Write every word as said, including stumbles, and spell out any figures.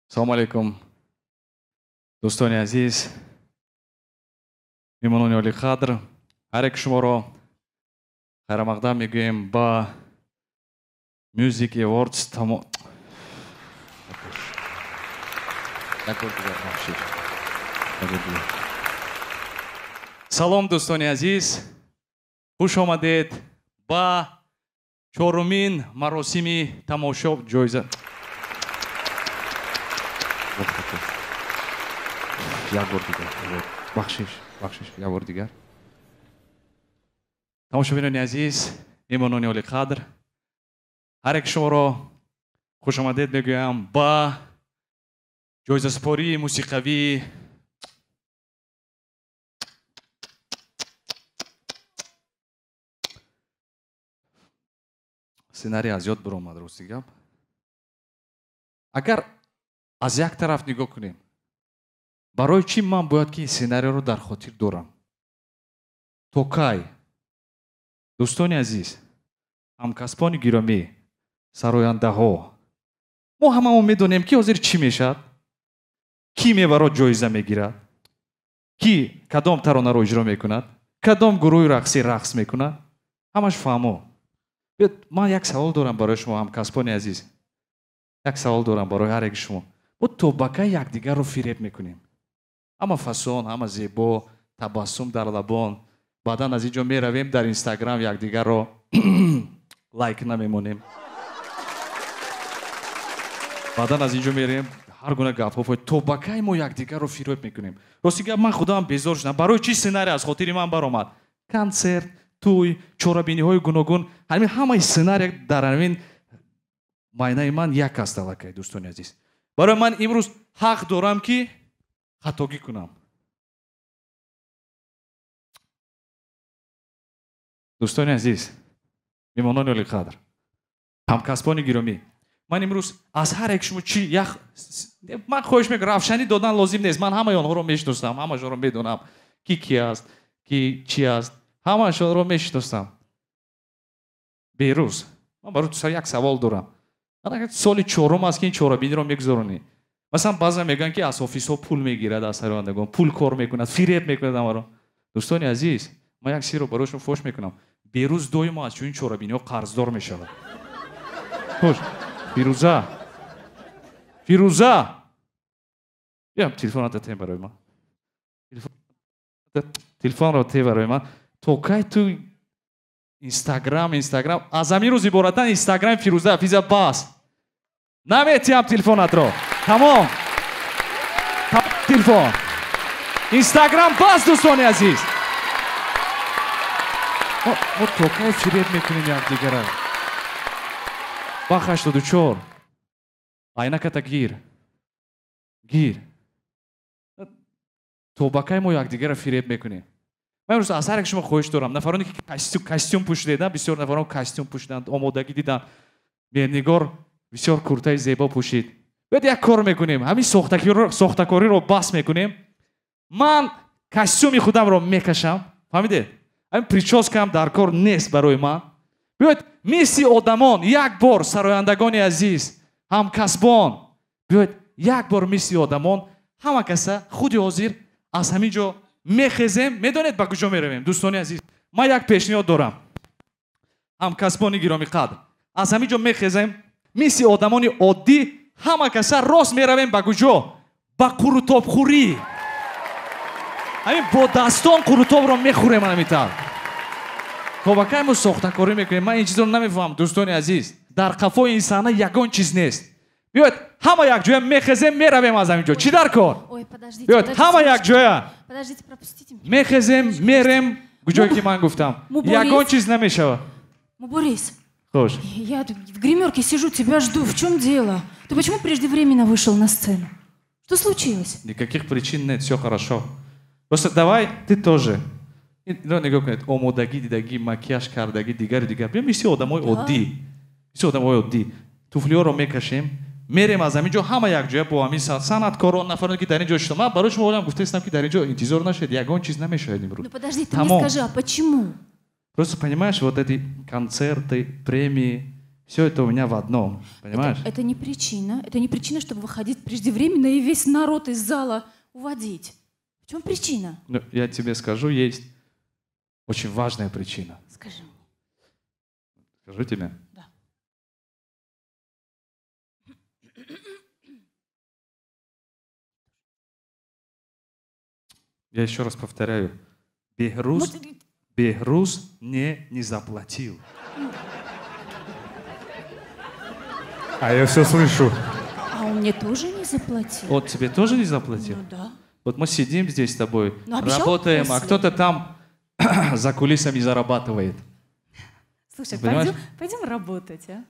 Салом алейкум. Дӯстони азиз, меҳмонони олиқадр, ҳар як шуморо хайрамақдам мегӯем ба Music Awards тамо... Салом дӯстони азиз, хуш омадед ба чорумин маросими тамошо ҷоиза. Як бор дигар. Бахшиш, бахшиш, як бор дигар. Тамошобинони азиз, меҳмонони олиқадр, ҳар як шуморо хуш омадед мегӯям ба ҷоизасупории мусиқавии сценарий аз ёд биромад рости гап. Агар аз як тараф нигоҳ кунем, барои чӣ ман бояд ки сценарийро дар хотир дорам? То кай? Дӯстони азиз, ҳамкасбони гиромӣ, сарояндаҳо, мо ҳамамон медонем ки ҳозир чӣ мешавад? Кӣ мебарад ҷоиза мегирад? Кӣ кадом таронаро иҷро мекунад? Кадом гурӯҳи рақсӣ рақс мекунад? Ҳамаш фаҳмо. Ман як савол дорам барои шумо, ҳамкасбони азиз. Як савол дорам барои ҳар яки шумо. Мо то ба кай якдигарро фиреб мекунем? Ҳама фасон, ҳама зебо, табассум дар лабон. Баъдан аз инҷо меравем дар Инстаграм якдигарро лайк намемонем. Баъдан аз инҷо меравем ҳар гуна гапҳо. То ба кай мо якдигарро фиреб мекунем? Рости гап, ман худам безор шудам. Барои чӣ сценарий аз хотири ман баромад? Консерт, туй, чорабиниҳои гуногун, ҳамин ҳамаи сценарий дар ҳамин майнаи ман як аст аллакай, дӯстони азиз. Барои ман имрӯз ҳақ дорам ки хатогӣ кунам. Дӯстони азиз, меҳмонони олиқадр, ҳамкасбони гиромӣ, ман имрӯз аз ҳар як шумо чӣ як ман хоҳиш мекунам, равшанӣ додан лозим нест. Ман ҳамаи онҳоро мешиносам, ҳамашонро медонам ки кӣ аст, ки чӣ аст, ҳамашонро мешиносам. Берӯз ман барои ту як савол дорам. Соли чорум аст ки ин чорабиниро мегузаронӣ. Масалан баъзан мегӯянд ки аз офисҳо пул мегирад, аз сарояндагон пул кор мекунад, фиреб мекунад ҳамаро. Дӯстони азиз, ман як сирро барои шумо фош мекунам. Берӯз доимо аз чунин чорабиниҳо қарздор мешавад. Хош, Фирӯза. Фирӯза. Биям телефонро тем барои ман. Телефонро тем барои ман. То кай ту Инстаграм, Инстаграм, аз ҳамин рӯз ибораттан Инстаграм Фирӯза, физа бас. Наметиҳам телефонатро. Тамом. Телефон. Инстаграм бас, дӯстони азиз. Мо то кай фиреб мекунем якдигаро? Ба ҳаштоду чор. Айнаката гир. Гир. То ба кай мо якдигаро фиреб мекунем? Ман имрӯз аз ҳар як шумо хоҳиш дорам. Нафароне ки костюм пӯшида, бисёр нафарон костюм пӯшиданд, омодагӣ диданд. Меҳрнигор бисёр куртаи зебо пӯшид. Бояд як кор мекунем. Ҳамин сохтакориро бас мекунем. Ман костюми худамро мекашам. Фаҳмидед? Ҳамин прическам дар кор нест барои ман. Биёед мисли одамон як бор, сарояндагони азиз, ҳамкасбон, биёед як бор мисли одамон, ҳама каса худи ҳозир аз ҳамин ҷо мехезем. Медонед ба куҷо меравем, дӯстони азиз? Ман як пешниҳод дорам. ҳамкасбони гиромӣ қадр, аз ҳамин ҷо мехезем, мисли одамони оддӣ, ҳама каса рост меравем ба куҷо? Ба қурутобхӯрӣ. ҳамин бо дастон қурутобро мехӯрем ҳамитар. То ба кай мо сохтакорӣ мекунем? Ман ин чизро намефаҳмам, дӯстони азиз. Дар қафои ин саҳна ягон чиз нест. Биёед ҳама якҷоя мехезем, меравем аз ҳамин ҷо. Чӣ дар кор? Биёед ҳама якҷоя мехезем, мерем куҷое ки ман гуфтам. Ягон чиз намешавад. Борис, Хош. Я в гримерке сижу, тебя жду. В чем дело? Ты почему преждевременно вышел на сцену? Что случилось? Никаких причин нет, все хорошо. Просто давай ты тоже. Омодаги, дидаги, макияж кардаги, дигари дигар. Мисли одамои оддӣ. Мисли одамои оддӣ. Туфлиҳоро мекашем, мерем аз ҳамин ҷо, ҳама якҷоя бо ҳамин санъаткорон, нафароне ки дар ин ҷо иштод. Ман барои шумо олам гуфтаистам ки дар ин ҷо интизор нашед, ягон чиз намешавад имрӯз. Ну подожди, ты мне скажи, а почему? Просто понимаешь, вот эти концерты, премии, Все это у меня в одном, понимаешь? Это, это не причина. Это не причина, чтобы выходить преждевременно и весь народ из зала уводить. В чем причина? Ну, я тебе скажу, есть очень важная причина. Скажи мне. Скажу тебе? Да. Я еще раз повторяю. Бехруз, Вот, Бехруз мне не заплатил. А я все слышу. а он мне тоже не заплатил. Вот тебе тоже не заплатил? Ну да. Вот мы сидим здесь с тобой, Ну, обещал работаем, а после. кто-то там за кулисами зарабатывает. Слушай, Понимаешь? пойдем, пойдем работать, а?